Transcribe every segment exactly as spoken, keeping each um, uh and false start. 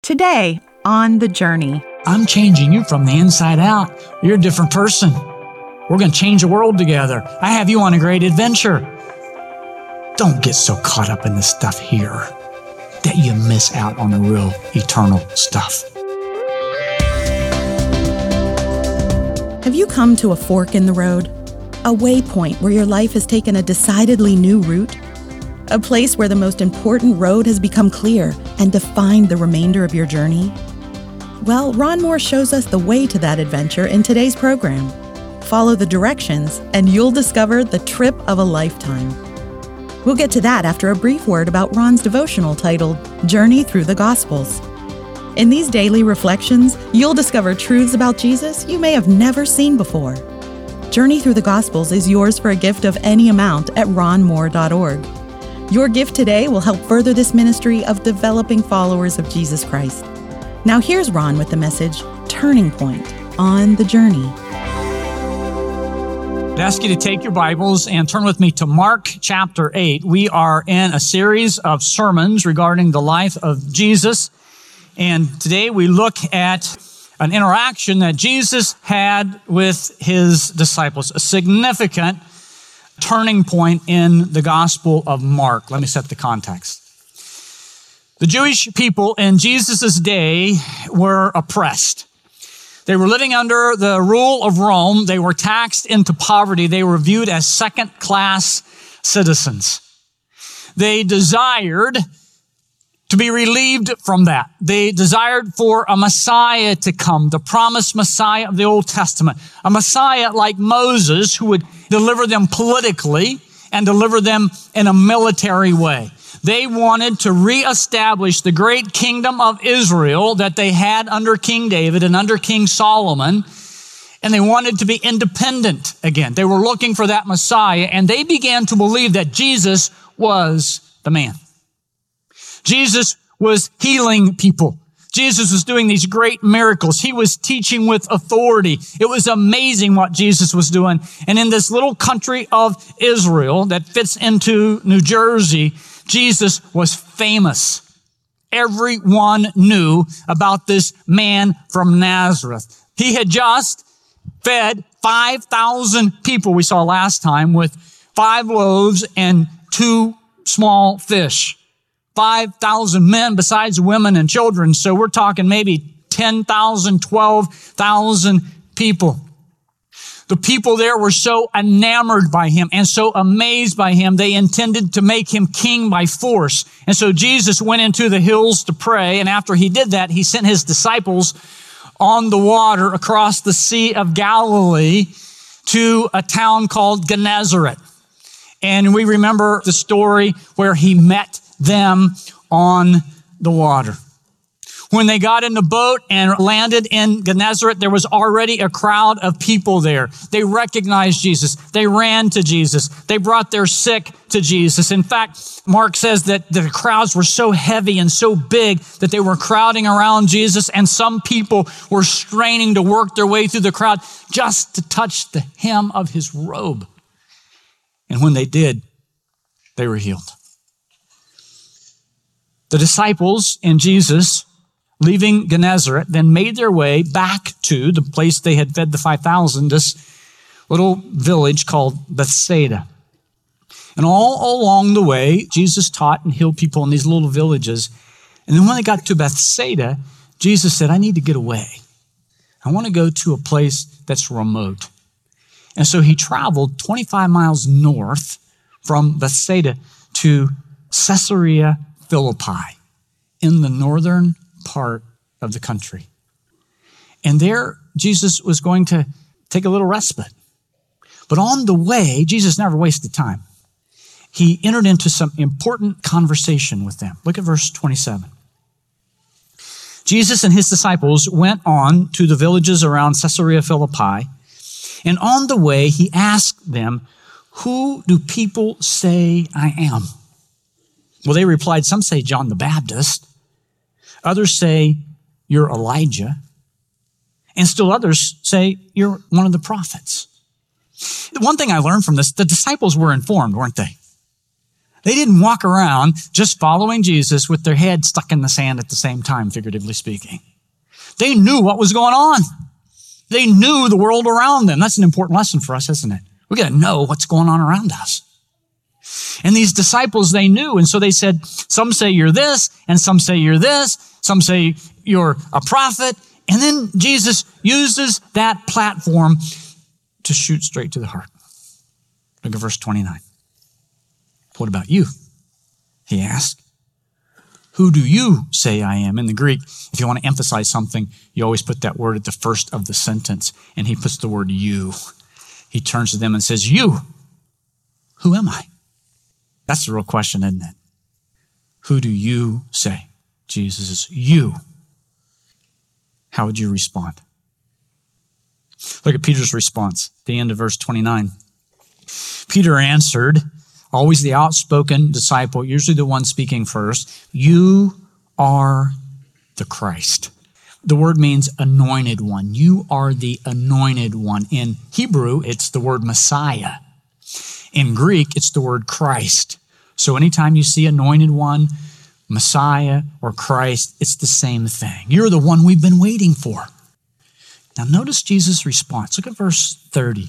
Today on The Journey. I'm changing you from the inside out. You're a different person. We're going to change the world together. I have you on a great adventure. Don't get so caught up in the stuff here that you miss out on the real eternal stuff. Have you come to a fork in the road? A waypoint where your life has taken a decidedly new route? A place where the most important road has become clear and defined the remainder of your journey? Well, Ron Moore shows us the way to that adventure in today's program. Follow the directions and you'll discover the trip of a lifetime. We'll get to that after a brief word about Ron's devotional titled Journey Through the Gospels. In these daily reflections, you'll discover truths about Jesus you may have never seen before. Journey Through the Gospels is yours for a gift of any amount at ron moore dot org. Your gift today will help further this ministry of developing followers of Jesus Christ. Now here's Ron with the message, Turning Point on the Journey. I'd ask you to take your Bibles and turn with me to Mark chapter eight. We are in a series of sermons regarding the life of Jesus. And today we look at an interaction that Jesus had with his disciples, a significant turning point in the Gospel of Mark. Let me set the context. The Jewish people in Jesus' day were oppressed. They were living under the rule of Rome. They were taxed into poverty. They were viewed as second-class citizens. They desired to be relieved from that. They desired for a Messiah to come, the promised Messiah of the Old Testament, a Messiah like Moses who would deliver them politically and deliver them in a military way. They wanted to reestablish the great kingdom of Israel that they had under King David and under King Solomon, and they wanted to be independent again. They were looking for that Messiah, and they began to believe that Jesus was the man. Jesus was healing people. Jesus was doing these great miracles. He was teaching with authority. It was amazing what Jesus was doing. And in this little country of Israel that fits into New Jersey, Jesus was famous. Everyone knew about this man from Nazareth. He had just fed five thousand people, we saw last time, with five loaves and two small fish. five thousand men besides women and children. So we're talking maybe ten thousand, twelve thousand people. The people there were so enamored by him and so amazed by him, they intended to make him king by force. And so Jesus went into the hills to pray. And after he did that, he sent his disciples on the water across the Sea of Galilee to a town called Gennesaret. And we remember the story where he met them on the water. When they got in the boat and landed in Gennesaret, there was already a crowd of people there. They recognized Jesus. They ran to Jesus. They brought their sick to Jesus. In fact, Mark says that the crowds were so heavy and so big that they were crowding around Jesus, and some people were straining to work their way through the crowd just to touch the hem of his robe. And when they did, they were healed. The disciples and Jesus, leaving Gennesaret, then made their way back to the place they had fed the five thousand, this little village called Bethsaida. And all along the way, Jesus taught and healed people in these little villages. And then when they got to Bethsaida, Jesus said, I need to get away. I want to go to a place that's remote. And so he traveled twenty-five miles north from Bethsaida to Caesarea Philippi in the northern part of the country. And there, Jesus was going to take a little respite. But on the way, Jesus never wasted time. He entered into some important conversation with them. Look at verse twenty-seven. Jesus and his disciples went on to the villages around Caesarea Philippi, and on the way, he asked them, who do people say I am? Well, they replied, some say John the Baptist. Others say you're Elijah. And still others say you're one of the prophets. The one thing I learned from this, the disciples were informed, weren't they? They didn't walk around just following Jesus with their head stuck in the sand at the same time, figuratively speaking. They knew what was going on. They knew the world around them. That's an important lesson for us, isn't it? We got to know what's going on around us. And these disciples, they knew. And so they said, some say you're this, and some say you're this. Some say you're a prophet. And then Jesus uses that platform to shoot straight to the heart. Look at verse twenty-nine. What about you? He asked. Who do you say I am? In the Greek, if you want to emphasize something, you always put that word at the first of the sentence. And he puts the word you. He turns to them and says, you, who am I? That's the real question, isn't it? Who do you say? Jesus is you. How would you respond? Look at Peter's response at the end of verse twenty-nine. Peter answered, always the outspoken disciple, usually the one speaking first, you are the Christ. The word means anointed one. You are the anointed one. In Hebrew, it's the word Messiah. In Greek, it's the word Christ. So anytime you see anointed one, Messiah, or Christ, it's the same thing. You're the one we've been waiting for. Now notice Jesus' response. Look at verse thirty.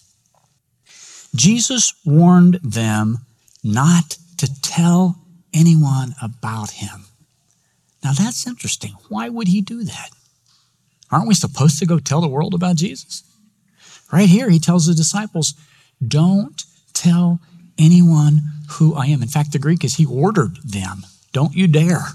Jesus warned them not to tell anyone about him. Now that's interesting. Why would he do that? Aren't we supposed to go tell the world about Jesus? Right here, he tells the disciples, don't tell anyone who I am. In fact, the Greek is he ordered them. Don't you dare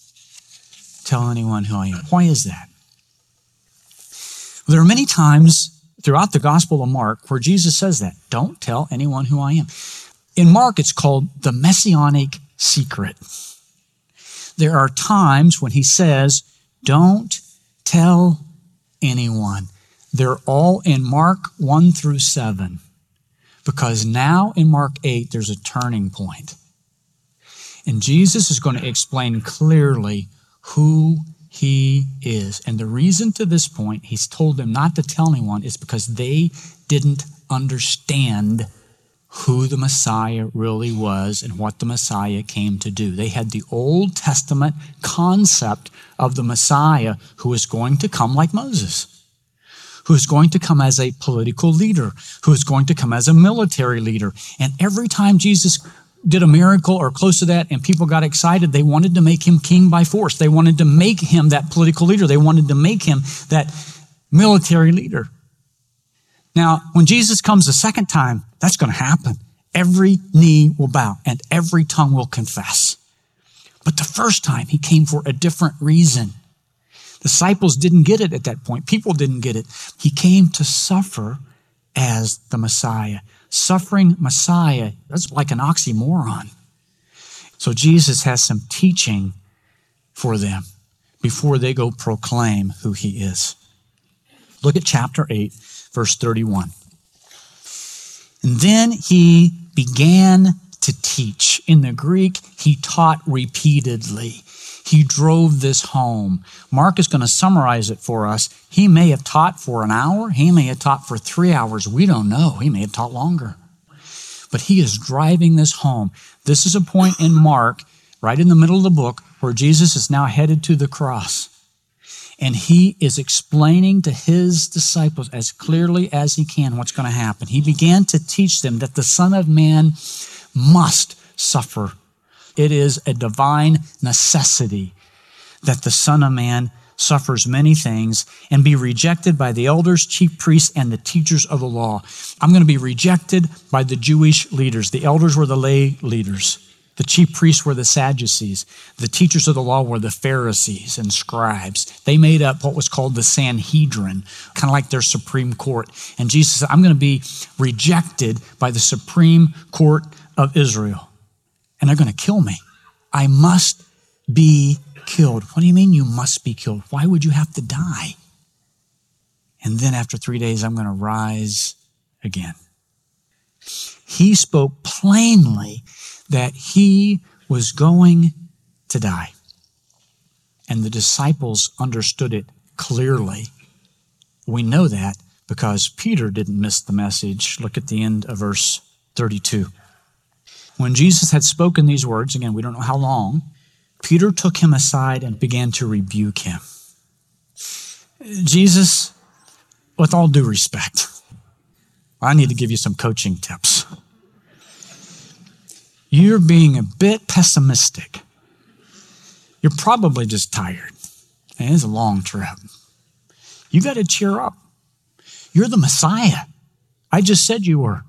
tell anyone who I am. Why is that? There are many times throughout the Gospel of Mark where Jesus says that. Don't tell anyone who I am. In Mark, it's called the messianic secret. There are times when he says, don't tell anyone. They're all in Mark one through seven. Because now in Mark eight, there's a turning point. And Jesus is going to explain clearly who he is. And the reason to this point, he's told them not to tell anyone, is because they didn't understand who the Messiah really was and what the Messiah came to do. They had the Old Testament concept of the Messiah who is going to come like Moses, who is going to come as a political leader, who is going to come as a military leader. And every time Jesus did a miracle or close to that and people got excited, they wanted to make him king by force. They wanted to make him that political leader. They wanted to make him that military leader. Now, when Jesus comes the second time, that's going to happen. Every knee will bow and every tongue will confess. But the first time he came for a different reason. Disciples didn't get it at that point. People didn't get it. He came to suffer as the Messiah. Suffering Messiah, that's like an oxymoron. So Jesus has some teaching for them before they go proclaim who he is. Look at chapter eight, verse thirty-one. And then he began to teach. In the Greek, he taught repeatedly. He drove this home. Mark is going to summarize it for us. He may have taught for an hour. He may have taught for three hours. We don't know. He may have taught longer. But he is driving this home. This is a point in Mark, right in the middle of the book, where Jesus is now headed to the cross. And he is explaining to his disciples as clearly as he can what's going to happen. He began to teach them that the Son of Man must suffer. It is a divine necessity that the Son of Man suffers many things and be rejected by the elders, chief priests, and the teachers of the law. I'm going to be rejected by the Jewish leaders. The elders were the lay leaders. The chief priests were the Sadducees. The teachers of the law were the Pharisees and scribes. They made up what was called the Sanhedrin, kind of like their Supreme Court. And Jesus said, I'm going to be rejected by the Supreme Court of Israel. And they're going to kill me. I must be killed. What do you mean you must be killed? Why would you have to die? And then after three days, I'm going to rise again. He spoke plainly that he was going to die. And the disciples understood it clearly. We know that because Peter didn't miss the message. Look at the end of verse thirty-two. When Jesus had spoken these words, again, we don't know how long, Peter took him aside and began to rebuke him. Jesus, with all due respect, I need to give you some coaching tips. You're being a bit pessimistic. You're probably just tired. And it's a long trip. You got to cheer up. You're the Messiah. I just said you were.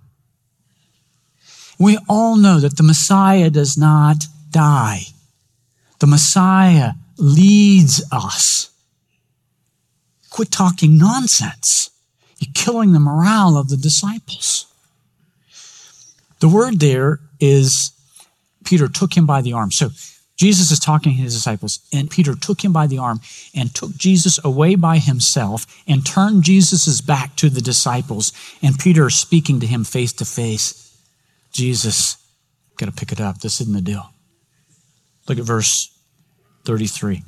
We all know that the Messiah does not die. The Messiah leads us. Quit talking nonsense. You're killing the morale of the disciples. The word there is Peter took him by the arm. So Jesus is talking to his disciples, and Peter took him by the arm and took Jesus away by himself and turned Jesus' back to the disciples. And Peter is speaking to him face to face. Jesus, got to pick it up. This isn't the deal. Look at verse thirty-three.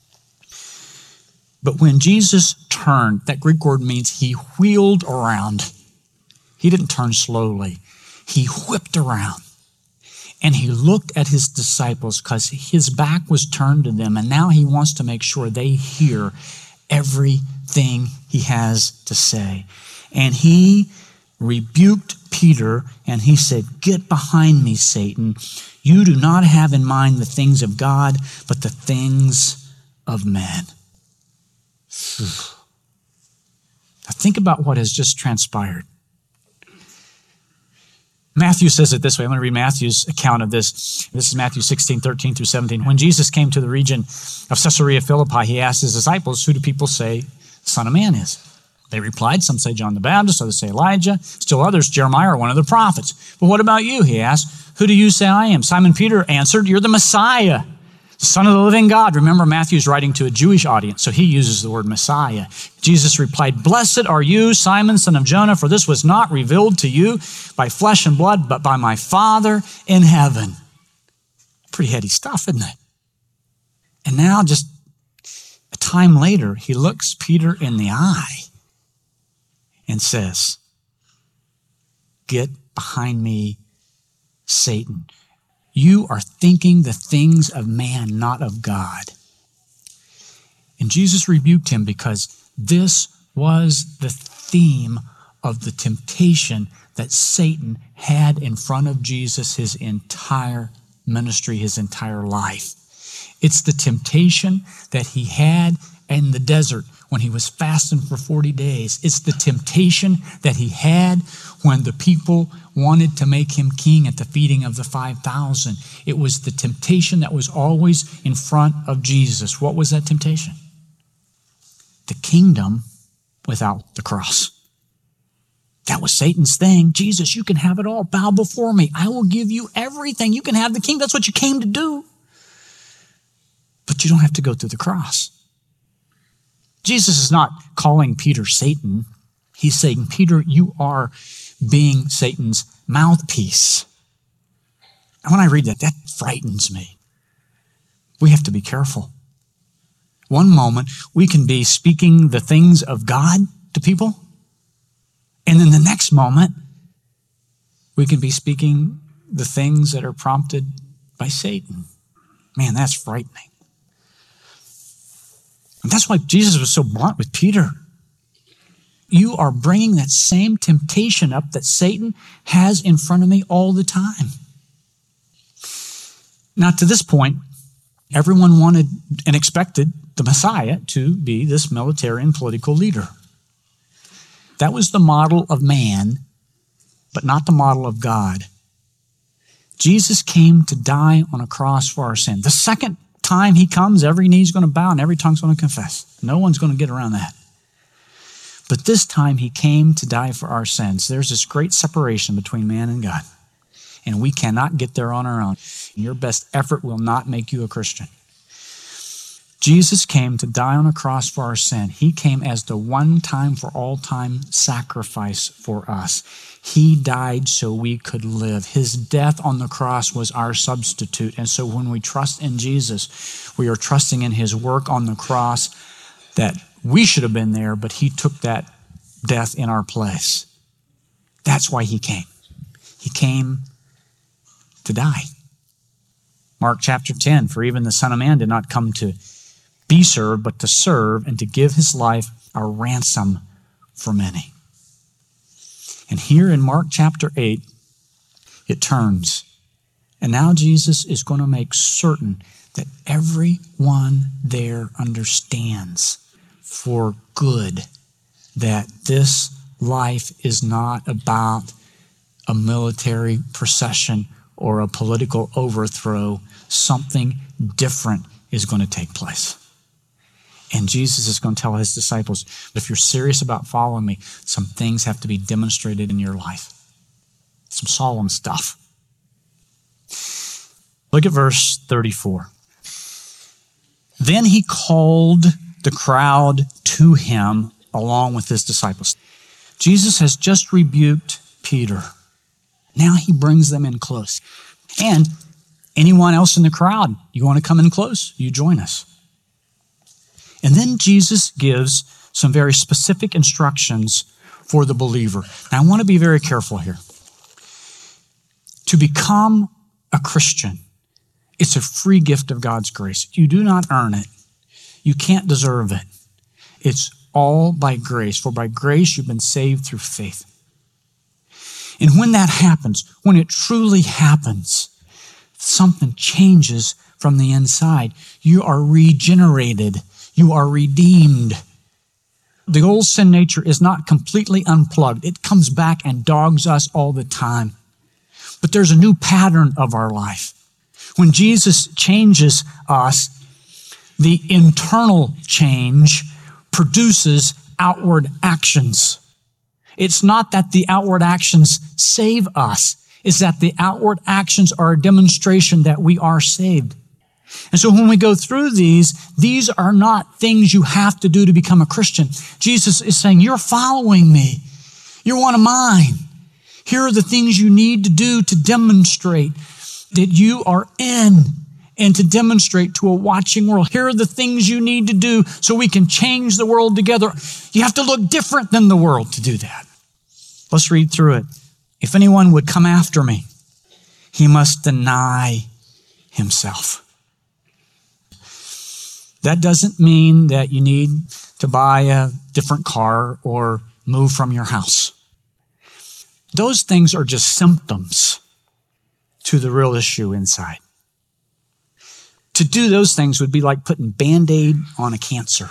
But when Jesus turned, that Greek word means he wheeled around. He didn't turn slowly. He whipped around. And he looked at his disciples because his back was turned to them. And now he wants to make sure they hear everything he has to say. And he rebuked Peter and he said, "Get behind me, Satan. You do not have in mind the things of God, but the things of men." Now think about what has just transpired. Matthew says it this way. I'm going to read Matthew's account of this. This is Matthew sixteen, thirteen through seventeen. When Jesus came to the region of Caesarea Philippi, he asked his disciples, "Who do people say the Son of Man is?" They replied, "Some say John the Baptist, others say Elijah, still others Jeremiah or one of the prophets." "But what about you?" he asked. "Who do you say I am?" Simon Peter answered, "You're the Messiah, the Son of the living God." Remember, Matthew's writing to a Jewish audience, so he uses the word Messiah. Jesus replied, "Blessed are you, Simon, son of Jonah, for this was not revealed to you by flesh and blood, but by my Father in heaven." Pretty heady stuff, isn't it? And now, just a time later, he looks Peter in the eye and says, "Get behind me, Satan. You are thinking the things of man, not of God." And Jesus rebuked him because this was the theme of the temptation that Satan had in front of Jesus his entire ministry, his entire life. It's the temptation that he had in the desert when he was fasting for forty days. It's the temptation that he had when the people wanted to make him king at the feeding of the five thousand. It was the temptation that was always in front of Jesus. What was that temptation? The kingdom without the cross. That was Satan's thing. "Jesus, you can have it all. Bow before me. I will give you everything. You can have the kingdom. That's what you came to do. But you don't have to go through the cross." Jesus is not calling Peter Satan. He's saying, "Peter, you are being Satan's mouthpiece." And when I read that, that frightens me. We have to be careful. One moment, we can be speaking the things of God to people. And then the next moment, we can be speaking the things that are prompted by Satan. Man, that's frightening. And that's why Jesus was so blunt with Peter. You are bringing that same temptation up that Satan has in front of me all the time. Now, to this point, everyone wanted and expected the Messiah to be this military and political leader. That was the model of man, but not the model of God. Jesus came to die on a cross for our sin. The second time he comes, every knee's going to bow and every tongue's going to confess. No one's going to get around that. But this time he came to die for our sins. There's this great separation between man and God. And we cannot get there on our own. Your best effort will not make you a Christian. Jesus came to die on a cross for our sin. He came as the one time for all time sacrifice for us. He died so we could live. His death on the cross was our substitute. And so when we trust in Jesus, we are trusting in his work on the cross that we should have been there, but he took that death in our place. That's why he came. He came to die. Mark chapter ten, for even the Son of Man did not come to be served, but to serve and to give his life a ransom for many. And here in Mark chapter eight, it turns. And now Jesus is going to make certain that everyone there understands for good that this life is not about a military procession or a political overthrow. Something different is going to take place. And Jesus is going to tell his disciples, if you're serious about following me, some things have to be demonstrated in your life. Some solemn stuff. Look at verse thirty-four. Then he called the crowd to him along with his disciples. Jesus has just rebuked Peter. Now he brings them in close. And anyone else in the crowd, you want to come in close? You join us. And then Jesus gives some very specific instructions for the believer. Now I want to be very careful here. To become a Christian, it's a free gift of God's grace. You do not earn it. You can't deserve it. It's all by grace. For by grace you've been saved through faith. And when that happens, when it truly happens, something changes from the inside. You are regenerated. You are redeemed. The old sin nature is not completely unplugged. It comes back and dogs us all the time. But there's a new pattern of our life. When Jesus changes us, the internal change produces outward actions. It's not that the outward actions save us. It's that the outward actions are a demonstration that we are saved. And so when we go through these, these are not things you have to do to become a Christian. Jesus is saying, you're following me. You're one of mine. Here are the things you need to do to demonstrate that you are in and to demonstrate to a watching world. Here are the things you need to do so we can change the world together. You have to look different than the world to do that. Let's read through it. If anyone would come after me, he must deny himself. That doesn't mean that you need to buy a different car or move from your house. Those things are just symptoms to the real issue inside. To do those things would be like putting Band-Aid on a cancer.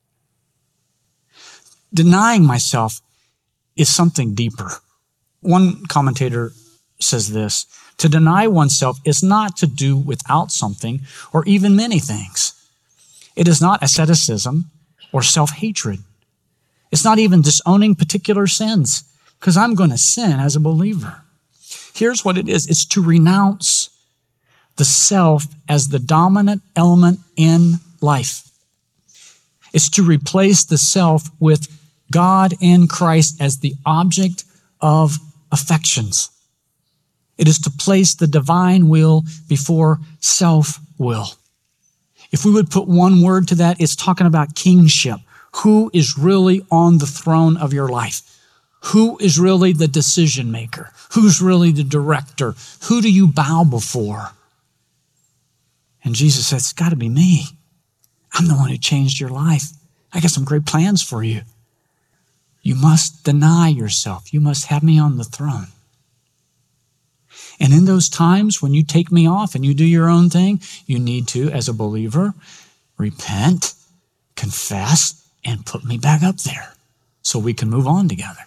Denying myself is something deeper. One commentator says this, to deny oneself is not to do without something or even many things. It is not asceticism or self-hatred. It's not even disowning particular sins, because I'm going to sin as a believer. Here's what it is. It's to renounce the self as the dominant element in life. It's to replace the self with God and Christ as the object of affections. It is to place the divine will before self-will. If we would put one word to that, it's talking about kingship. Who is really on the throne of your life? Who is really the decision maker? Who's really the director? Who do you bow before? And Jesus says, it's got to be me. I'm the one who changed your life. I got some great plans for you. You must deny yourself. You must have me on the throne. And in those times when you take me off and you do your own thing, you need to, as a believer, repent, confess, and put me back up there so we can move on together.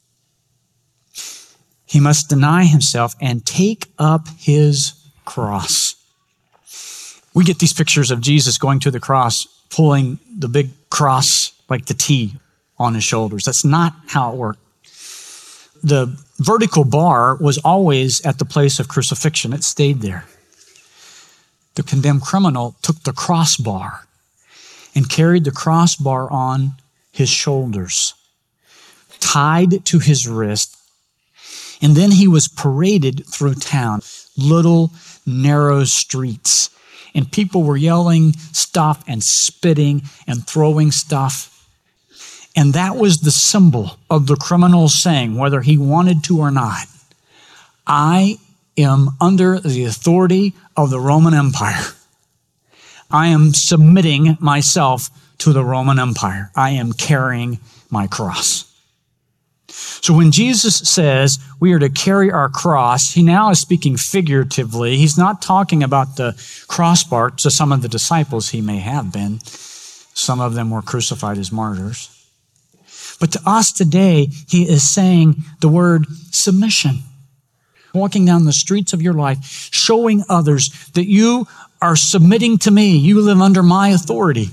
He must deny himself and take up his cross. We get these pictures of Jesus going to the cross, pulling the big cross like the T on his shoulders. That's not how it worked. The vertical bar was always at the place of crucifixion. It stayed there. The condemned criminal took the crossbar and carried the crossbar on his shoulders, tied to his wrist, and then he was paraded through town, little narrow streets, and people were yelling stuff and spitting and throwing stuff. And that was the symbol of the criminal saying, whether he wanted to or not, I am under the authority of the Roman Empire. I am submitting myself to the Roman Empire. I am carrying my cross. So when Jesus says we are to carry our cross, he now is speaking figuratively. He's not talking about the crossbar to some of the disciples he may have been. Some of them were crucified as martyrs. But to us today, he is saying the word submission. Walking down the streets of your life, showing others that you are submitting to me. You live under my authority.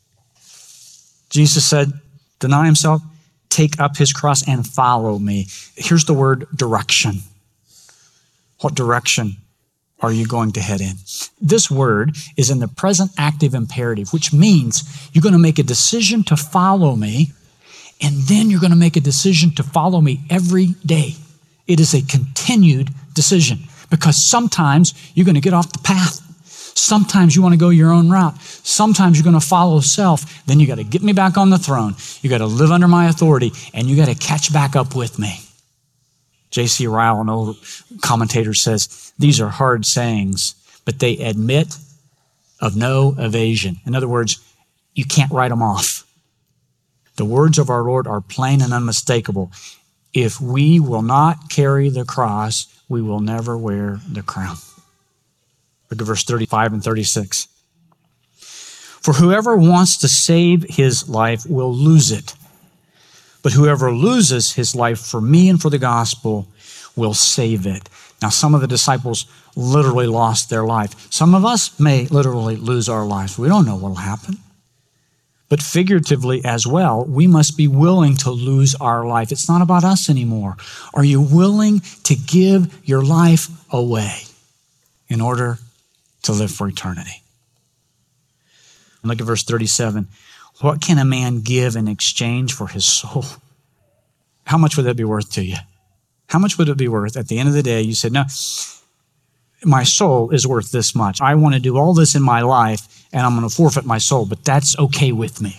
Jesus said, deny himself, take up his cross and follow me. Here's the word direction. What direction are you going to head in? This word is in the present active imperative, which means you're going to make a decision to follow me, and then you're going to make a decision to follow me every day. It is a continued decision because sometimes you're going to get off the path. Sometimes you want to go your own route. Sometimes you're going to follow self. Then you got to get me back on the throne. You got to live under my authority, and you got to catch back up with me. J C Ryle, an old commentator, says, these are hard sayings, but they admit of no evasion. In other words, you can't write them off. The words of our Lord are plain and unmistakable. If we will not carry the cross, we will never wear the crown. Look at verse thirty-five and thirty-six. For whoever wants to save his life will lose it. But whoever loses his life for me and for the gospel will save it. Now, some of the disciples literally lost their life. Some of us may literally lose our lives. We don't know what will happen. But figuratively as well, we must be willing to lose our life. It's not about us anymore. Are you willing to give your life away in order to live for eternity? And look at verse thirty-seven. What can a man give in exchange for his soul? How much would that be worth to you? How much would it be worth? At the end of the day, you said, no, my soul is worth this much. I want to do all this in my life, and I'm going to forfeit my soul, but that's okay with me.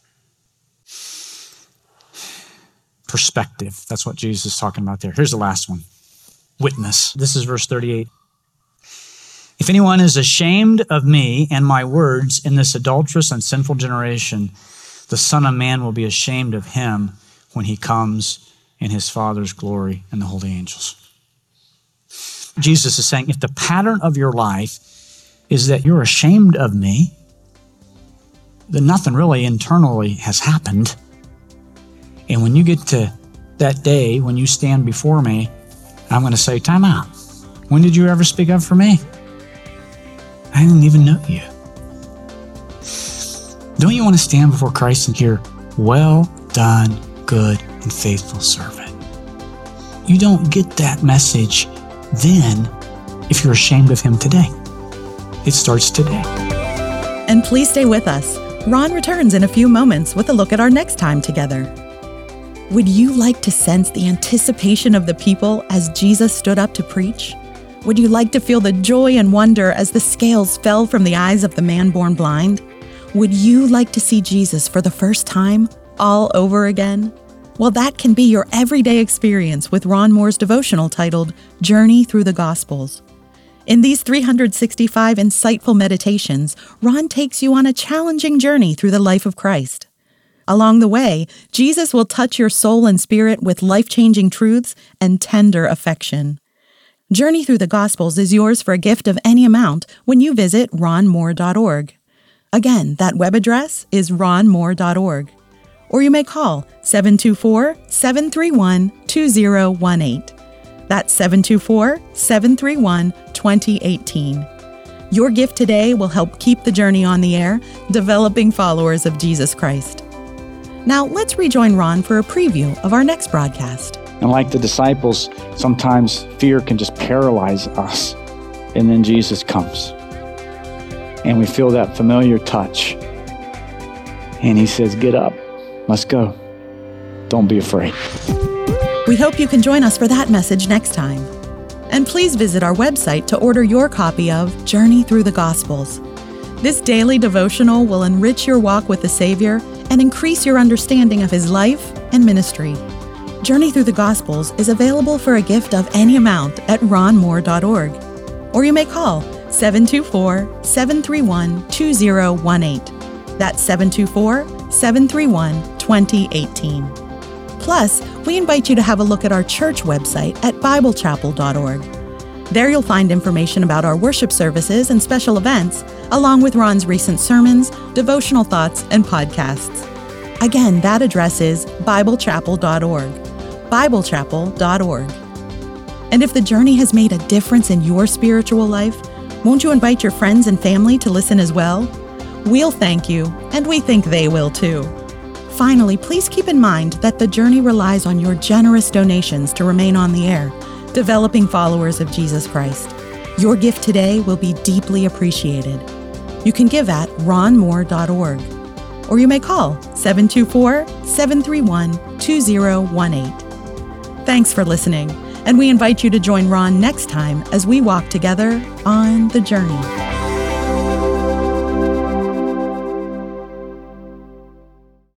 Perspective. That's what Jesus is talking about there. Here's the last one. Witness. This is verse thirty-eight. If anyone is ashamed of me and my words in this adulterous and sinful generation, the Son of Man will be ashamed of him when he comes in his Father's glory and the holy angels. Jesus is saying, if the pattern of your life is that you're ashamed of me, then nothing really internally has happened. And when you get to that day, when you stand before me, I'm going to say, time out. When did you ever speak up for me? I didn't even know you. Don't you want to stand before Christ and hear, well done, good and faithful servant? You don't get that message then if you're ashamed of him today. It starts today. And please stay with us. Ron returns in a few moments with a look at our next time together. Would you like to sense the anticipation of the people as Jesus stood up to preach? Would you like to feel the joy and wonder as the scales fell from the eyes of the man born blind? Would you like to see Jesus for the first time, all over again? Well, that can be your everyday experience with Ron Moore's devotional titled Journey Through the Gospels. In these three hundred sixty-five insightful meditations, Ron takes you on a challenging journey through the life of Christ. Along the way, Jesus will touch your soul and spirit with life-changing truths and tender affection. Journey Through the Gospels is yours for a gift of any amount when you visit ron moore dot org. Again, that web address is ron moore dot org. Or you may call seven two four, seven three one, two zero one eight. That's seven two four, seven three one, two zero one eight. Your gift today will help keep the journey on the air, developing followers of Jesus Christ. Now, let's rejoin Ron for a preview of our next broadcast. And like the disciples, sometimes fear can just paralyze us. And then Jesus comes. And we feel that familiar touch. And he says, get up. Let's go. Don't be afraid. We hope you can join us for that message next time. And please visit our website to order your copy of Journey Through the Gospels. This daily devotional will enrich your walk with the Savior and increase your understanding of his life and ministry. Journey Through the Gospels is available for a gift of any amount at ron moore dot org. Or you may call seven two four, seven three one, two zero one eight. That's seven two four, seven three one, two zero one eight. Plus, we invite you to have a look at our church website at bible chapel dot org. There you'll find information about our worship services and special events, along with Ron's recent sermons, devotional thoughts, and podcasts. Again, that address is bible chapel dot org. bible chapel dot org. And if the journey has made a difference in your spiritual life, won't you invite your friends and family to listen as well? We'll thank you, and we think they will too. Finally, please keep in mind that the journey relies on your generous donations to remain on the air, developing followers of Jesus Christ. Your gift today will be deeply appreciated. You can give at ron moore dot org, or you may call seven two four, seven three one, two zero one eight. Thanks for listening, and we invite you to join Ron next time as we walk together on the journey.